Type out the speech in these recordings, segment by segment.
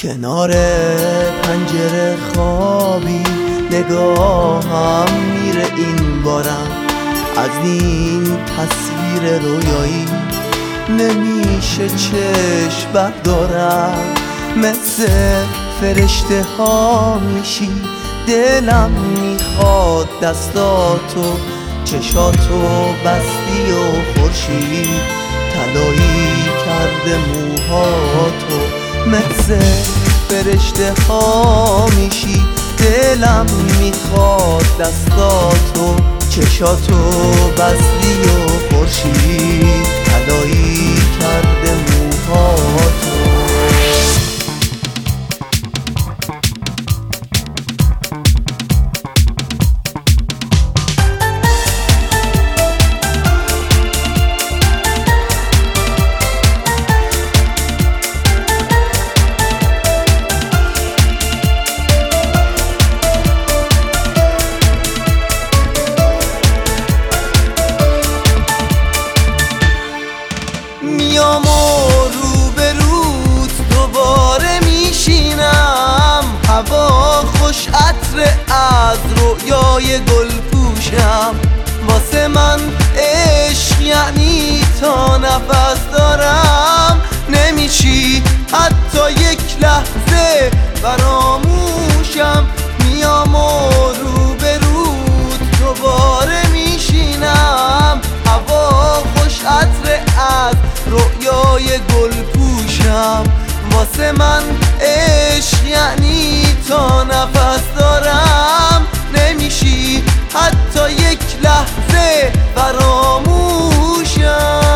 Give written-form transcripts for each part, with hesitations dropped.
کنار پنجره خوابی نگاهم میره این بارم، از این تصویر رویایی نمیشه چشم بردارم. مثل فرشته ها میشی دلم میخواد دستاتو، چشاتو بستی و خورشید طلایی کرده موهاتو. مثل فرشته ها میشی دلم میخواد دستاتو، چشاتو بستی و خورشید طلایی کرده موهاتو. میام و روبروت دوباره میشینم، هوا خوش عطر از رویای گل پوشم. واسه من عشق یعنی تا نفس دارم، نمیشی حتی یک لحظه فراموشم. میام و روبروت دوباره میشینم، هوا خوش عطر از رویای گل پوشم. واسه من عشق یعنی تا نفس دارم، نمیشی حتی یک لحظه فراموشم.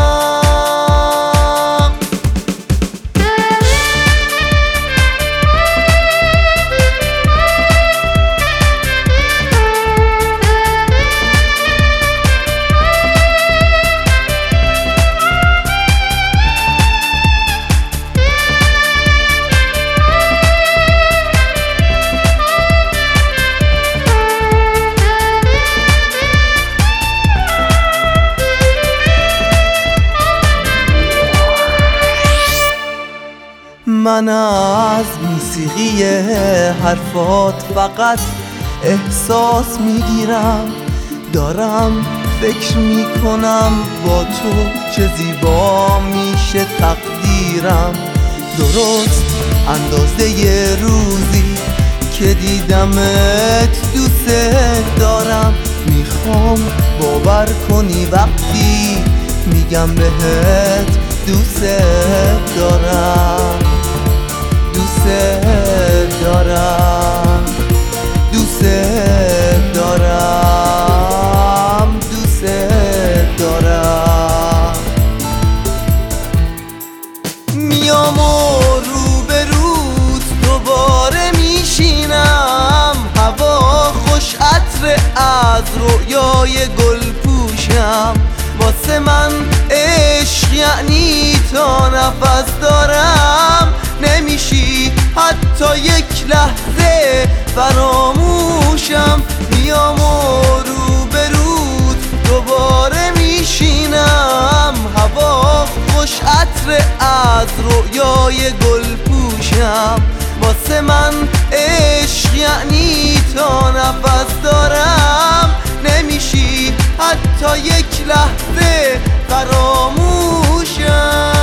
من از موسیقی حرفات فقط احساس میگیرم، دارم فکر میکنم با تو چه زیبا میشه تقدیرم. درست اندازه ی روزی که دیدمت دوست دارم، میخوام باور کنی وقتی میگم بهت دوست دارم. دوست دارم، دوست دارم، دوست دارم. میام و روبروت دوباره میشینم، هوا خوش عطر از رویای گل پوشم. واسه من عشق یعنی تا نفس دارم، نمیشی حتی یک لحظه فراموشم. میام و روبروت دوباره میشینم، هوا خوش عطر از رویای گل پوشم. واسه من عشق یعنی تا نفس دارم، نمیشی حتی یک لحظه فراموشم.